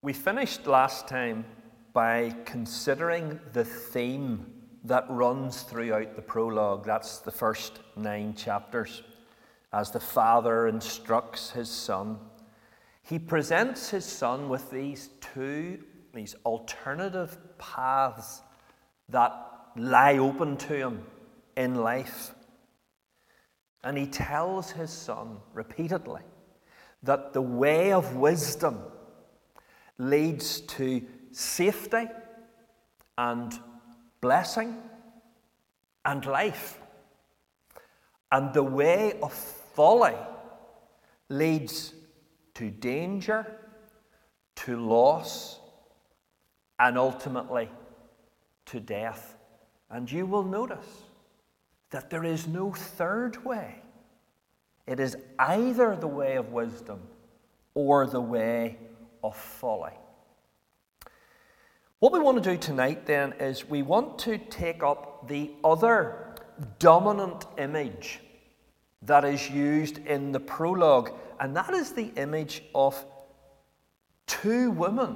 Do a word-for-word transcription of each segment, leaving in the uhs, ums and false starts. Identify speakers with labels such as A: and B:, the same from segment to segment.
A: We finished last time by considering the theme that runs throughout the prologue. That's the first nine chapters. As the Father instructs his Son, he presents his Son with these two, these alternative paths that lie open to him in life. And he tells his Son repeatedly that the way of wisdom leads to safety and blessing and life. And the way of folly leads to danger, to loss, and ultimately to death. And you will notice that there is no third way. It is either the way of wisdom or the way of folly. What we want to do tonight then is we want to take up the other dominant image that is used in the prologue, and that is the image of two women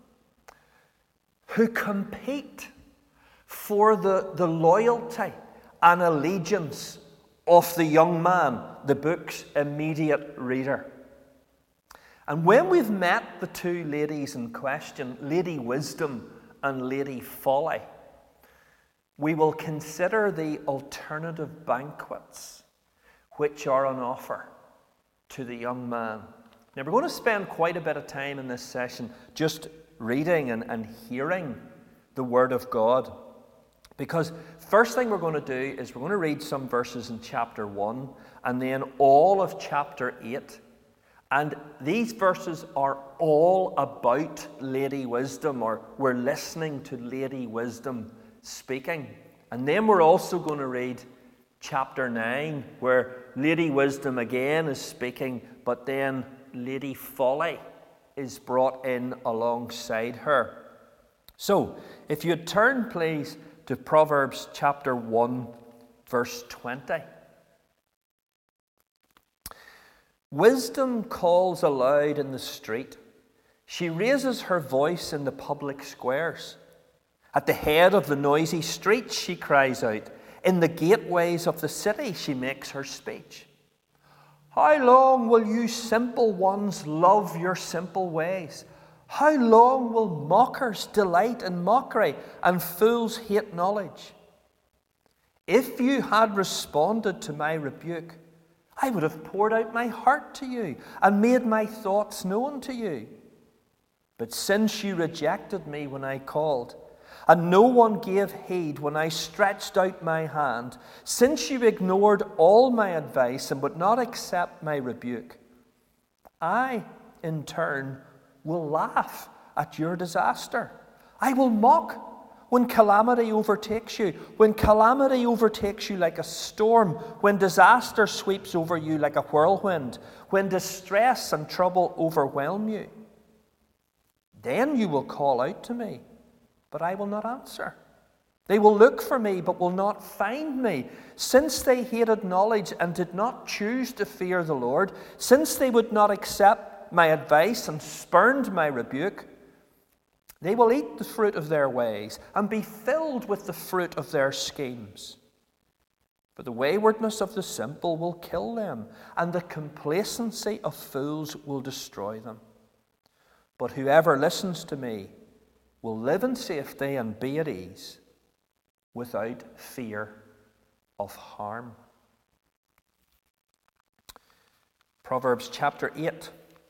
A: who compete for the, the loyalty and allegiance of the young man, the book's immediate reader. And when we've met the two ladies in question, Lady Wisdom and Lady Folly, we will consider the alternative banquets which are on offer to the young man. Now, we're going to spend quite a bit of time in this session just reading and, and hearing the Word of God. Because first thing we're going to do is we're going to read some verses in chapter one and then all of chapter eight. And these verses are all about Lady Wisdom, or we're listening to Lady Wisdom speaking. And then we're also going to read chapter nine, where Lady Wisdom again is speaking, but then Lady Folly is brought in alongside her. So, if you'd turn, please, to Proverbs chapter one, verse twenty. Wisdom calls aloud in the street. She raises her voice in the public squares. At the head of the noisy streets she cries out. In the gateways of the city she makes her speech. How long will you simple ones love your simple ways? How long will mockers delight in mockery and fools hate knowledge? If you had responded to my rebuke, I would have poured out my heart to you and made my thoughts known to you. But since you rejected me when I called, and no one gave heed when I stretched out my hand, since you ignored all my advice and would not accept my rebuke, I, in turn, will laugh at your disaster. I will mock when calamity overtakes you, when calamity overtakes you like a storm, when disaster sweeps over you like a whirlwind, when distress and trouble overwhelm you. Then you will call out to me, but I will not answer. They will look for me, but will not find me. Since they hated knowledge and did not choose to fear the Lord, since they would not accept my advice and spurned my rebuke, they will eat the fruit of their ways and be filled with the fruit of their schemes. For the waywardness of the simple will kill them, and the complacency of fools will destroy them. But whoever listens to me will live in safety and be at ease, without fear of harm. Proverbs chapter eight.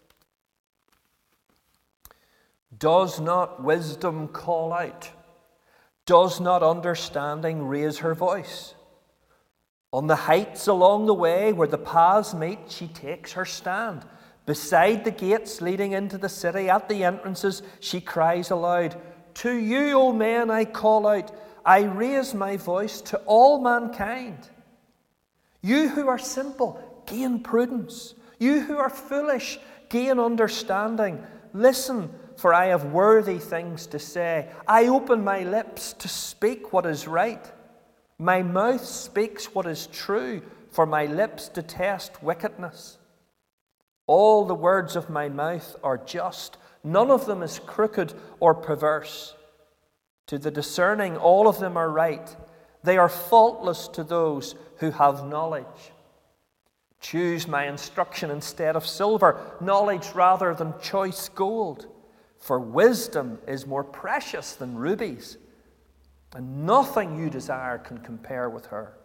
A: Does not wisdom call out? Does not understanding raise her voice? On the heights along the way where the paths meet, she takes her stand. Beside the gates leading into the city, at the entrances, she cries aloud, To you, O men, I call out. I raise my voice to all mankind. You who are simple, gain prudence. You who are foolish, gain understanding. Listen, for I have worthy things to say. I open my lips to speak what is right. My mouth speaks what is true, for my lips detest wickedness. All the words of my mouth are just, None of them is crooked or perverse. To the discerning, all of them are right. They are faultless to those who have knowledge. Choose my instruction instead of silver, knowledge rather than choice gold. For wisdom is more precious than rubies, and nothing you desire can compare with her.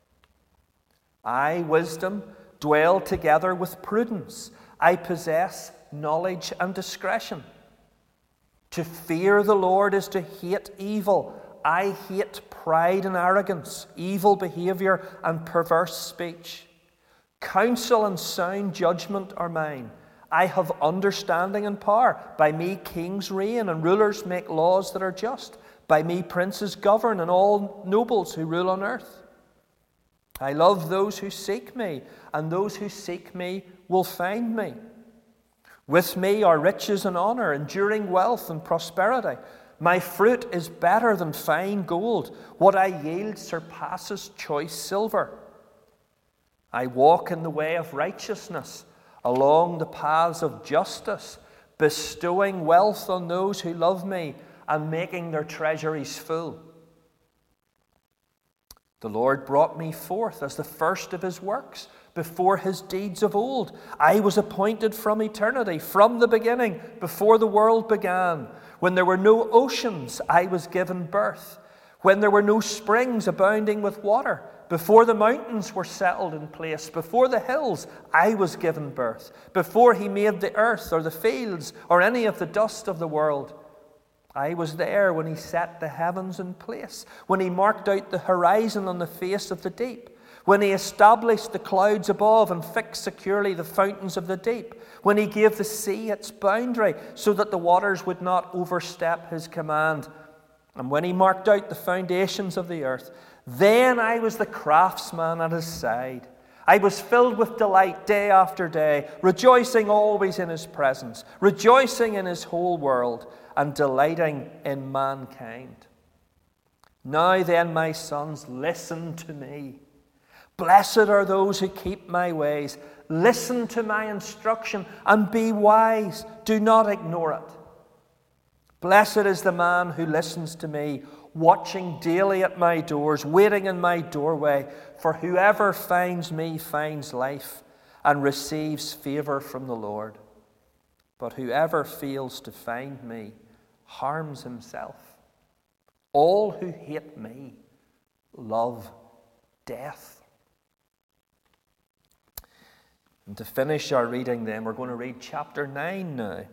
A: I, wisdom, dwell together with prudence. I possess knowledge and discretion. To fear the Lord is to hate evil. I hate pride and arrogance, evil behavior and perverse speech. Counsel and sound judgment are mine. I have understanding and power. By me kings reign and rulers make laws that are just. By me princes govern and all nobles who rule on earth. I love those who seek me, and those who seek me will find me. With me are riches and honor, enduring wealth and prosperity. My fruit is better than fine gold. What I yield surpasses choice silver. I walk in the way of righteousness, along the paths of justice, bestowing wealth on those who love me and making their treasuries full. The Lord brought me forth as the first of his works, before his deeds of old. I was appointed from eternity, from the beginning, before the world began. When there were no oceans, I was given birth. When there were no springs abounding with water, before the mountains were settled in place, before the hills, I was given birth. Before he made the earth or the fields or any of the dust of the world, I was there when he set the heavens in place, when he marked out the horizon on the face of the deep, when he established the clouds above and fixed securely the fountains of the deep, when he gave the sea its boundary so that the waters would not overstep his command, and when he marked out the foundations of the earth. Then I was the craftsman at his side. I was filled with delight day after day, rejoicing always in his presence, rejoicing in his whole world, and delighting in mankind. Now then, my sons, listen to me. Blessed are those who keep my ways. Listen to my instruction and be wise. Do not ignore it. Blessed is the man who listens to me, watching daily at my doors, waiting in my doorway. For whoever finds me finds life and receives favor from the Lord. But whoever fails to find me harms himself. All who hate me love death. And to finish our reading then, we're going to read chapter nine now.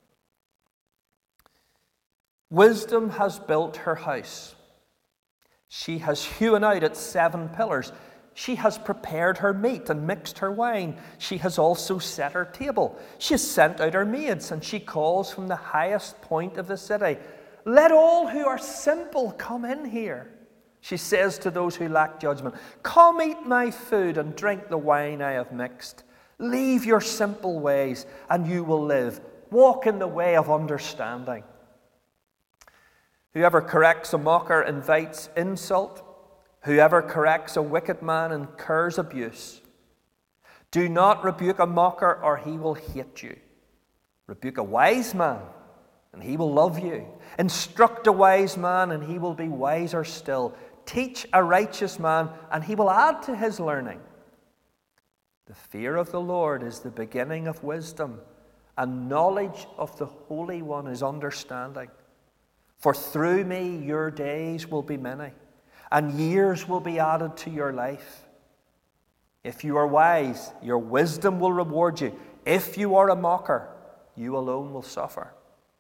A: Wisdom has built her house. She has hewn out its seven pillars. She has prepared her meat and mixed her wine. She has also set her table. She has sent out her maids, and she calls from the highest point of the city. Let all who are simple come in here. She says to those who lack judgment, come eat my food and drink the wine I have mixed. Leave your simple ways, and you will live. Walk in the way of understanding. Whoever corrects a mocker invites insult. Whoever corrects a wicked man incurs abuse. Do not rebuke a mocker, or he will hate you. Rebuke a wise man, and he will love you. Instruct a wise man, and he will be wiser still. Teach a righteous man, and he will add to his learning. The fear of the Lord is the beginning of wisdom, and knowledge of the Holy One is understanding. For through me your days will be many, and years will be added to your life. If you are wise, your wisdom will reward you. If you are a mocker, you alone will suffer.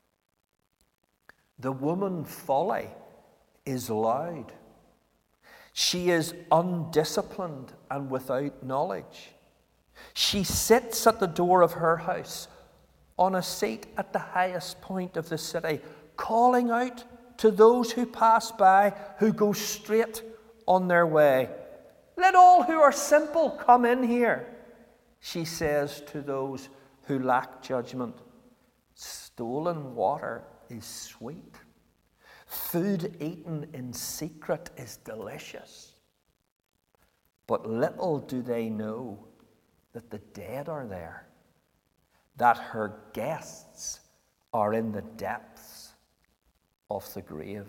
A: The woman folly is loud. She is undisciplined and without knowledge. She sits at the door of her house, on a seat at the highest point of the city, calling out to those who pass by, who go straight on their way. Let all who are simple come in here, she says to those who lack judgment. Stolen water is sweet. Food eaten in secret is delicious. But little do they know that the dead are there, that her guests are in the depths of the grave.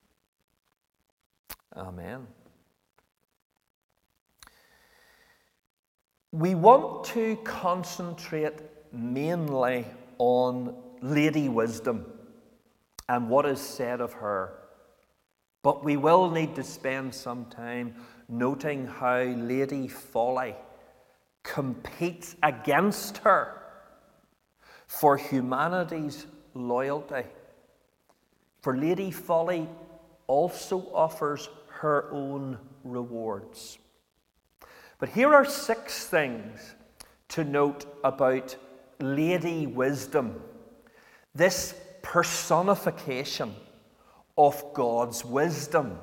A: Amen. We want to concentrate mainly on Lady Wisdom and what is said of her. But we will need to spend some time noting how Lady Folly competes against her for humanity's loyalty. For Lady Folly also offers her own rewards. But here are six things to note about Lady Wisdom, this personification of God's wisdom.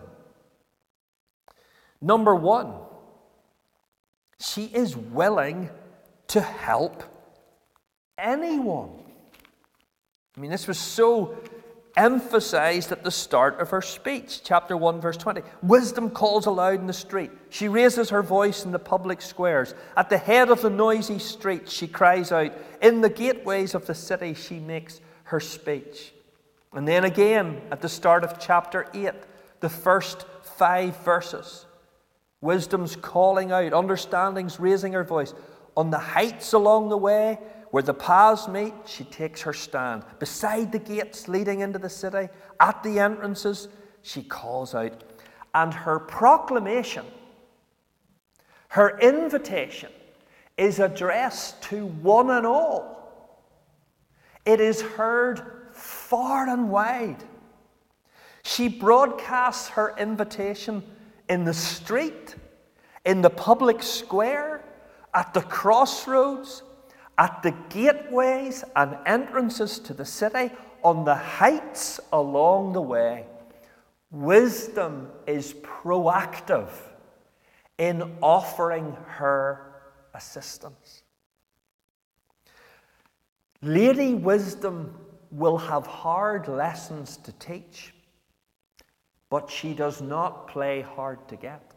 A: Number one, she is willing to help anyone. I mean, this was so emphasized at the start of her speech. Chapter one, verse twenty. Wisdom calls aloud in the street. She raises her voice in the public squares. At the head of the noisy street, she cries out. In the gateways of the city, she makes her speech. And then again, at the start of chapter eight, the first five verses, wisdom's calling out, understanding's raising her voice. On the heights along the way, where the paths meet, she takes her stand. Beside the gates leading into the city, at the entrances, she calls out. And her proclamation, her invitation, is addressed to one and all. It is heard far and wide. She broadcasts her invitation in the street, in the public square, at the crossroads, at the gateways and entrances to the city, on the heights along the way. Wisdom is proactive in offering her assistance. Lady Wisdom will have hard lessons to teach, but she does not play hard to get.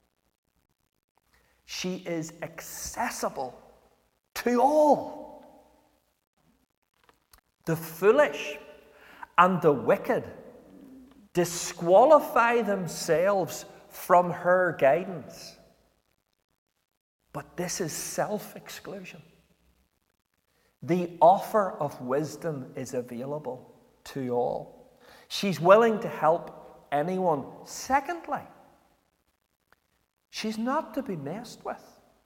A: She is accessible to all. The foolish and the wicked disqualify themselves from her guidance. But this is self-exclusion. The offer of wisdom is available to all. She's willing to help anyone. Secondly, she's not to be messed with.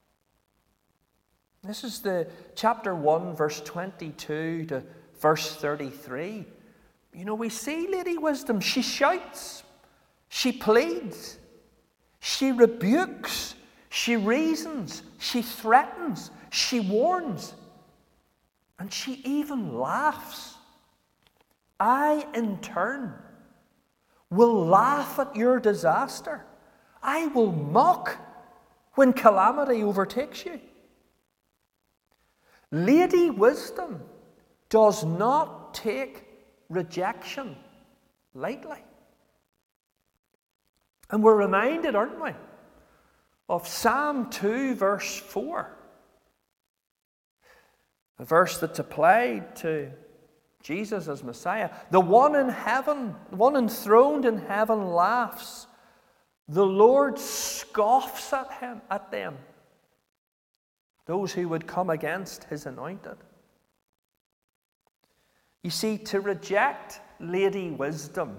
A: This is the chapter one, verse twenty-two to verse thirty-three. You know, we see Lady Wisdom. She shouts. She pleads. She rebukes. She reasons. She threatens. She warns. And she even laughs. I, in turn, will laugh at your disaster. I will mock when calamity overtakes you. Lady Wisdom does not take rejection lightly. And we're reminded, aren't we, of Psalm two, verse four. A verse that's applied to Jesus as Messiah. The one in heaven, the one enthroned in heaven laughs. The Lord scoffs at him, at them. Those who would come against his anointed. You see, to reject Lady Wisdom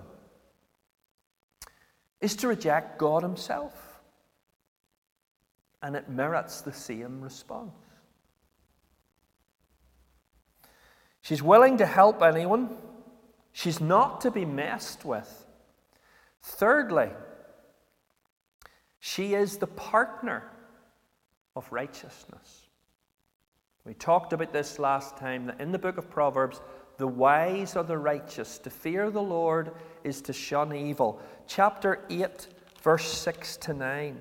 A: is to reject God himself. And it merits the same response. She's willing to help anyone. She's not to be messed with. Thirdly, she is the partner of righteousness. We talked about this last time, that in the book of Proverbs, the wise are the righteous. To fear the Lord is to shun evil. Chapter eight, verse six to nine.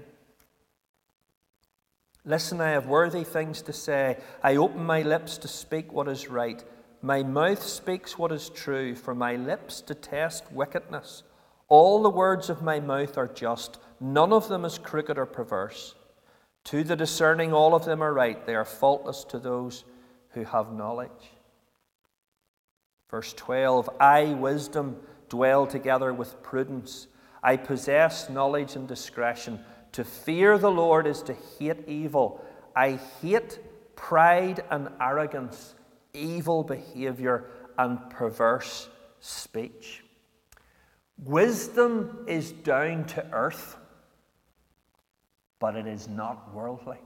A: Listen, I have worthy things to say. I open my lips to speak what is right. My mouth speaks what is true, for my lips detest wickedness. All the words of my mouth are just. None of them is crooked or perverse. To the discerning, all of them are right. They are faultless to those who have knowledge. Verse twelve, I, wisdom, dwell together with prudence. I possess knowledge and discretion. To fear the Lord is to hate evil. I hate pride and arrogance, evil behavior and perverse speech. Wisdom is down to earth, but it is not worldly.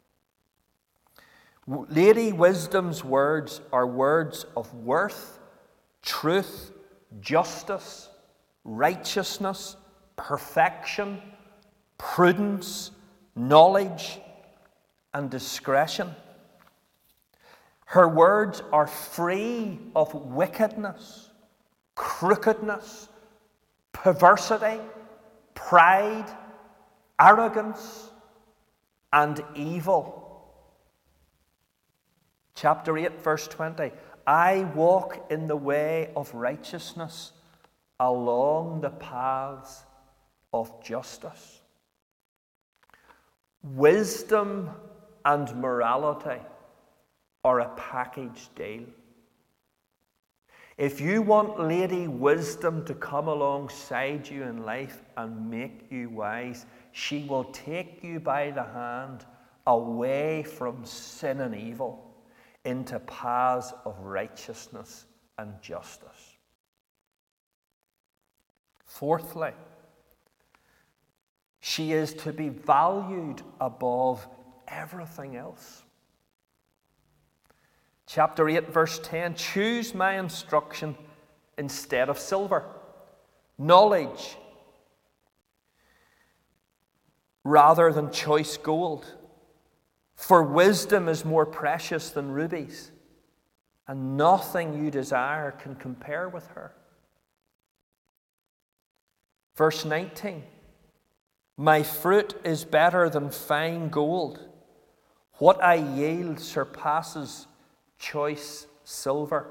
A: Lady Wisdom's words are words of worth, truth, justice, righteousness, perfection, prudence, knowledge, and discretion. Her words are free of wickedness, crookedness, perversity, pride, arrogance, and evil. Chapter eight, verse twenty. I walk in the way of righteousness along the paths of justice. Wisdom and morality are a package deal. If you want Lady Wisdom to come alongside you in life and make you wise, she will take you by the hand away from sin and evil into paths of righteousness and justice. Fourthly, she is to be valued above everything else. Chapter eight, verse ten, choose my instruction instead of silver, knowledge rather than choice gold. For wisdom is more precious than rubies, and nothing you desire can compare with her. Verse nineteen, my fruit is better than fine gold. What I yield surpasses choice silver.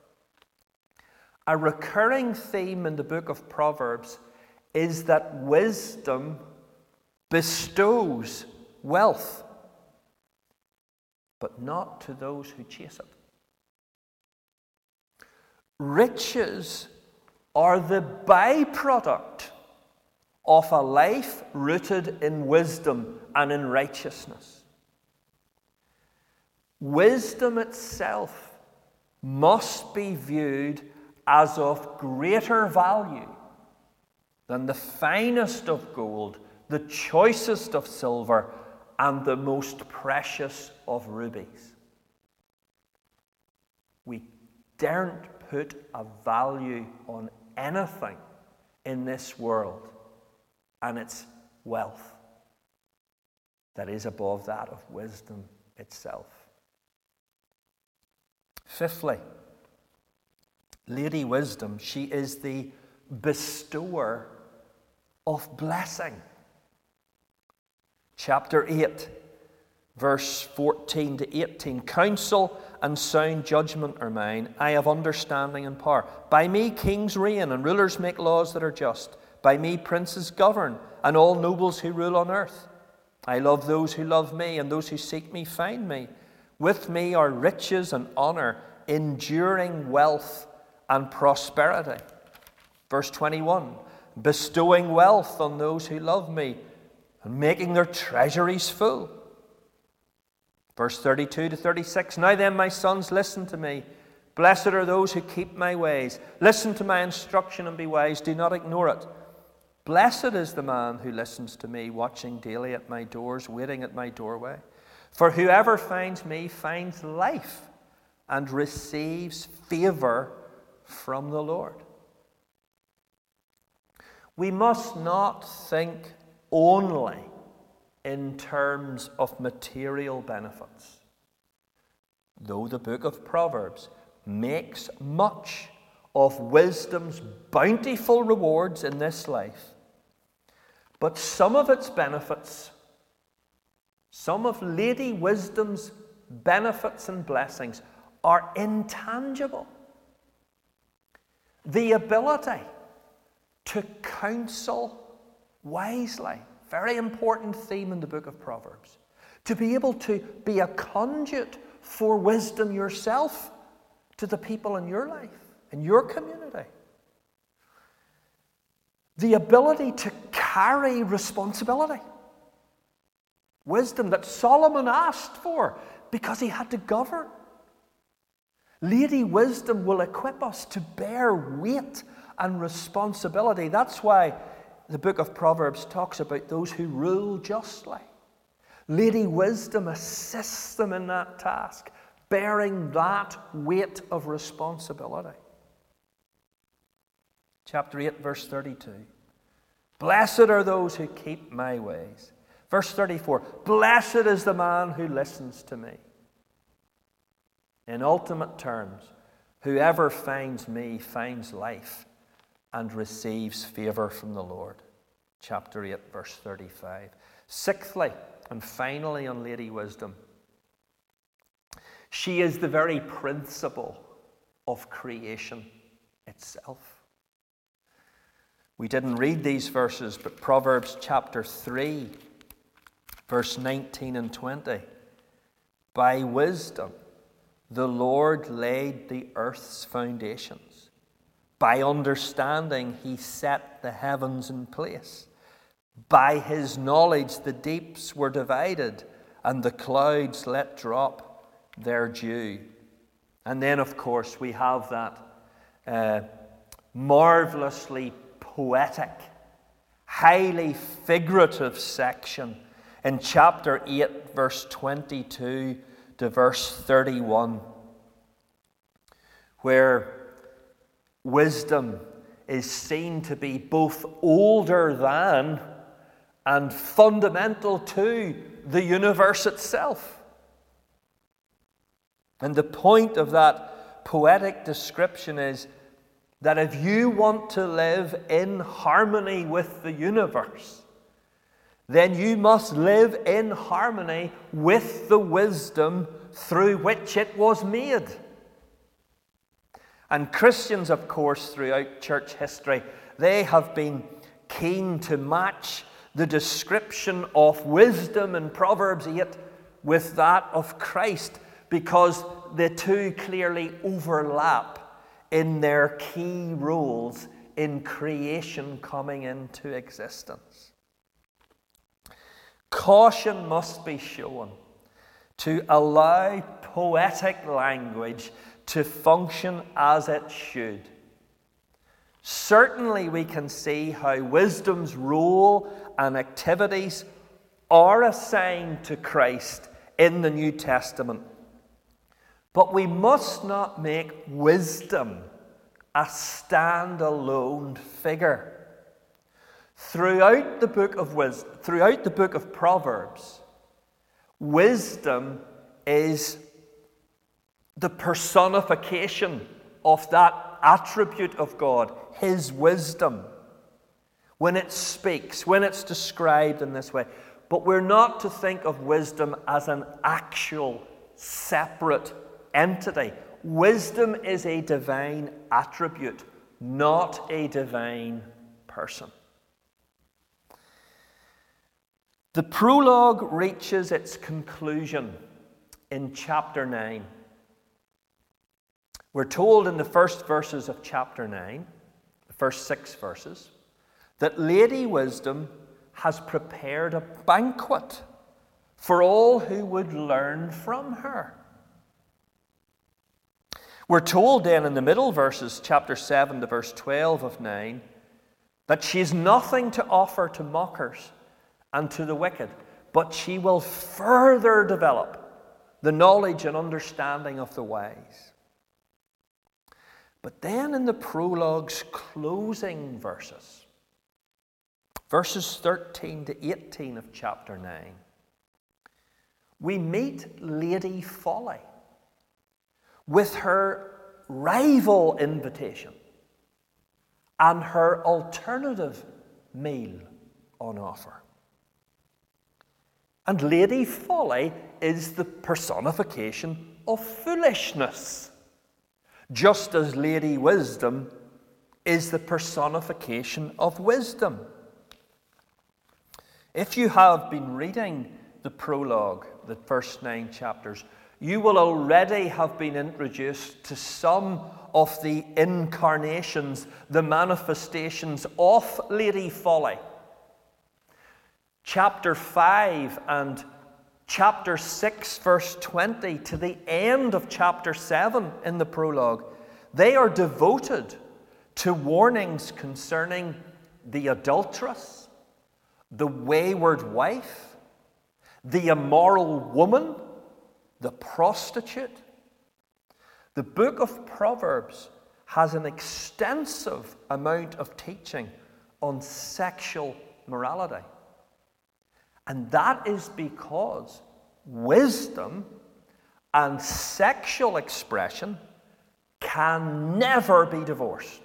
A: A recurring theme in the book of Proverbs is that wisdom bestows wealth, but not to those who chase it. Riches are the byproduct of a life rooted in wisdom and in righteousness. Wisdom itself must be viewed as of greater value than the finest of gold, the choicest of silver, and the most precious of rubies. We daren't put a value on anything in this world and its wealth that is above that of wisdom itself. Fifthly, Lady Wisdom, she is the bestower of blessing. Chapter eight, verse fourteen to eighteen. Counsel and sound judgment are mine. I have understanding and power. By me kings reign and rulers make laws that are just. By me princes govern and all nobles who rule on earth. I love those who love me, and those who seek me find me. With me are riches and honor, enduring wealth and prosperity. Verse twenty-one, bestowing wealth on those who love me and making their treasuries full. Verse thirty-two to thirty-six, now then, my sons, listen to me. Blessed are those who keep my ways. Listen to my instruction and be wise. Do not ignore it. Blessed is the man who listens to me, watching daily at my doors, waiting at my doorway. For whoever finds me finds life and receives favor from the Lord. We must not think only in terms of material benefits. Though the book of Proverbs makes much of wisdom's bountiful rewards in this life, but some of its benefits, some of Lady Wisdom's benefits and blessings are intangible. The ability to counsel wisely, very important theme in the book of Proverbs. To be able to be a conduit for wisdom yourself to the people in your life. in your community. The ability to carry responsibility. Wisdom that Solomon asked for because he had to govern. Lady Wisdom will equip us to bear weight and responsibility. That's why the book of Proverbs talks about those who rule justly. Lady Wisdom assists them in that task, bearing that weight of responsibility. Chapter eight, verse thirty-two. Blessed are those who keep my ways. Verse thirty-four. Blessed is the man who listens to me. In ultimate terms, whoever finds me finds life and receives favor from the Lord. Chapter eight, verse thirty-five. Sixthly, and finally on Lady Wisdom, she is the very principle of creation itself. We didn't read these verses, but Proverbs chapter three, verse nineteen and twenty. By wisdom, the Lord laid the earth's foundations. By understanding, he set the heavens in place. By his knowledge, the deeps were divided, and the clouds let drop their dew. And then, of course, we have that uh, marvelously poetic, highly figurative section in chapter eight, verse twenty-two to verse thirty-one, where wisdom is seen to be both older than and fundamental to the universe itself. And the point of that poetic description is that if you want to live in harmony with the universe, then you must live in harmony with the wisdom through which it was made. And Christians, of course, throughout church history, they have been keen to match the description of wisdom in Proverbs eight with that of Christ, because the two clearly overlap in their key roles in creation coming into existence. Caution must be shown to allow poetic language to function as it should. Certainly we can see how wisdom's role and activities are assigned to Christ in the New Testament. But we must not make wisdom a standalone figure. Throughout the book of wisdom, throughout the book of Proverbs, wisdom is the personification of that attribute of God, His wisdom, when it speaks, when it's described in this way. But we're not to think of wisdom as an actual, separate entity. Wisdom is a divine attribute, not a divine person. The prologue reaches its conclusion in chapter nine. We're told in the first verses of chapter nine, the first six verses, that Lady Wisdom has prepared a banquet for all who would learn from her. We're told then in the middle verses, chapter seven to verse twelve of nine, that she's nothing to offer to mockers and to the wicked, but she will further develop the knowledge and understanding of the wise. But then in the prologue's closing verses, verses thirteen to eighteen of chapter nine, we meet Lady Folly with her rival invitation and her alternative meal on offer. And Lady Folly is the personification of foolishness, just as Lady Wisdom is the personification of wisdom. If you have been reading the prologue, the first nine chapters, you will already have been introduced to some of the incarnations, the manifestations of Lady Folly. Chapter five and chapter six, verse twenty, to the end of chapter seven in the prologue, they are devoted to warnings concerning the adulteress, the wayward wife, the immoral woman, the prostitute. The book of Proverbs has an extensive amount of teaching on sexual morality. And that is because wisdom and sexual expression can never be divorced.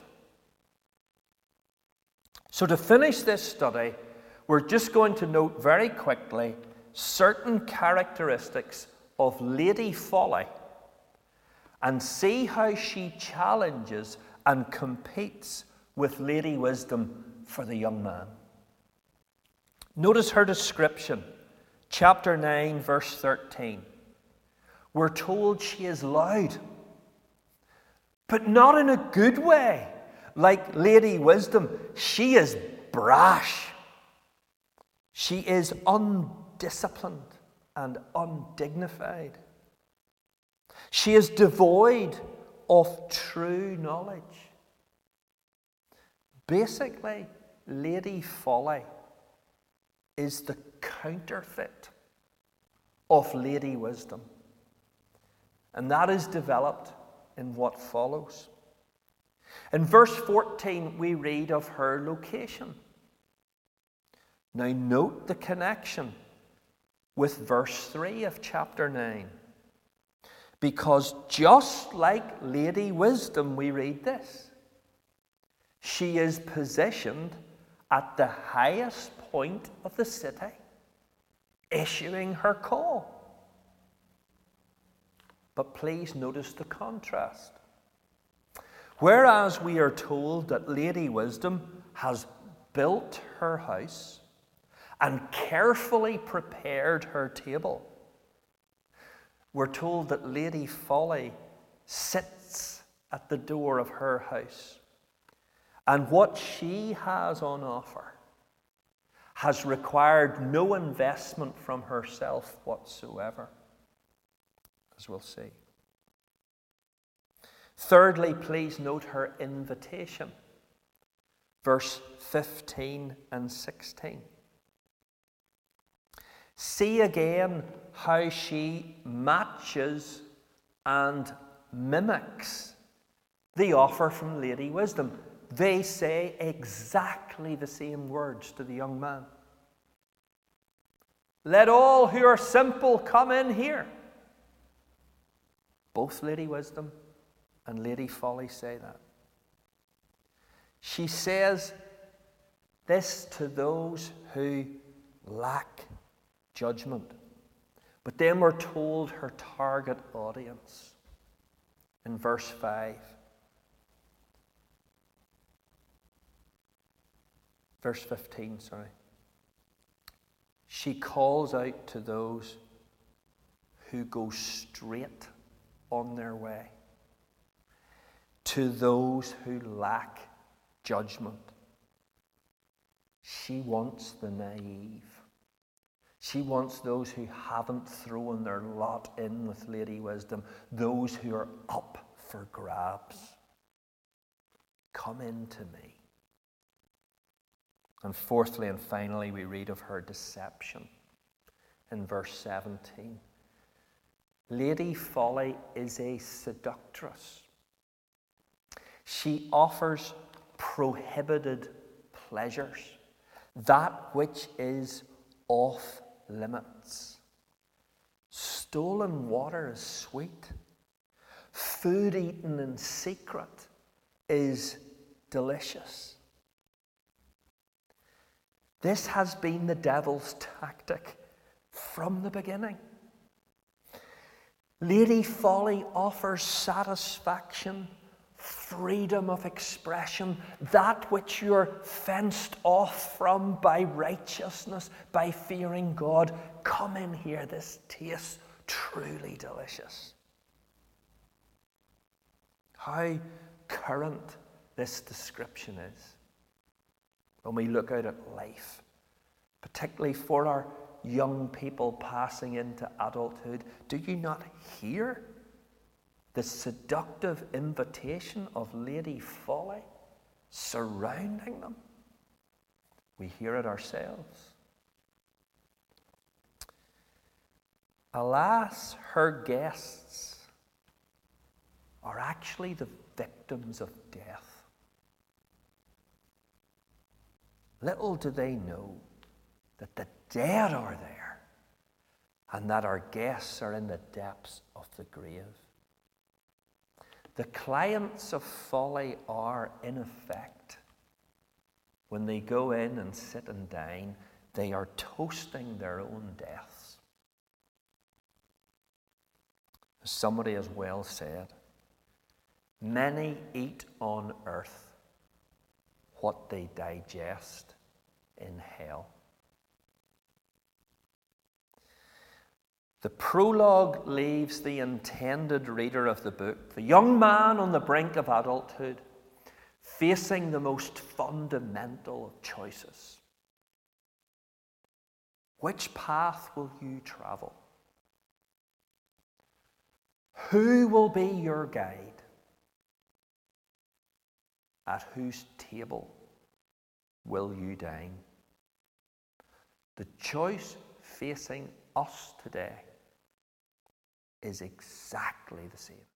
A: So to finish this study, we're just going to note very quickly certain characteristics of Lady Folly and see how she challenges and competes with Lady Wisdom for the young man. Notice her description, chapter nine, verse thirteen. We're told she is loud, but not in a good way. Like Lady Wisdom, she is brash. She is undisciplined and undignified. She is devoid of true knowledge. Basically, Lady Folly is the counterfeit of Lady Wisdom. And that is developed in what follows. In verse fourteen, we read of her location. Now note the connection with verse three of chapter nine. Because just like Lady Wisdom, we read this. She is positioned at the highest point of the city, issuing her call. But please notice the contrast. Whereas we are told that Lady Wisdom has built her house and carefully prepared her table, we're told that Lady Folly sits at the door of her house. And what she has on offer has required no investment from herself whatsoever, as we'll see. Thirdly, please note her invitation, verse fifteen and sixteen. See again how she matches and mimics the offer from Lady Wisdom. They say exactly the same words to the young man. Let all who are simple come in here. Both Lady Wisdom and Lady Folly say that. She says this to those who lack judgment. But then we're told her target audience in verse five. Verse fifteen, sorry. She calls out to those who go straight on their way, to those who lack judgment. She wants the naive. She wants those who haven't thrown their lot in with Lady Wisdom, those who are up for grabs. Come into me. And fourthly and finally, we read of her deception in verse seventeen. Lady Folly is a seductress. She offers prohibited pleasures, that which is off limits. Stolen water is sweet. Food eaten in secret is delicious. This has been the devil's tactic from the beginning. Lady Folly offers satisfaction, freedom of expression, that which you're fenced off from by righteousness, by fearing God. Come in here, this tastes truly delicious. How current this description is when we look out at life, particularly for our young people passing into adulthood. Do you not hear the seductive invitation of Lady Folly surrounding them? We hear it ourselves. Alas, her guests are actually the victims of death. Little do they know that the dead are there and that our guests are in the depths of the grave. The clients of folly are, in effect, when they go in and sit and dine, they are toasting their own deaths. As somebody has well said, many eat on earth what they digest in hell. The prologue leaves the intended reader of the book, the young man on the brink of adulthood, facing the most fundamental of choices. Which path will you travel? Who will be your guide? At whose table will you dine? The choice facing us today is exactly the same.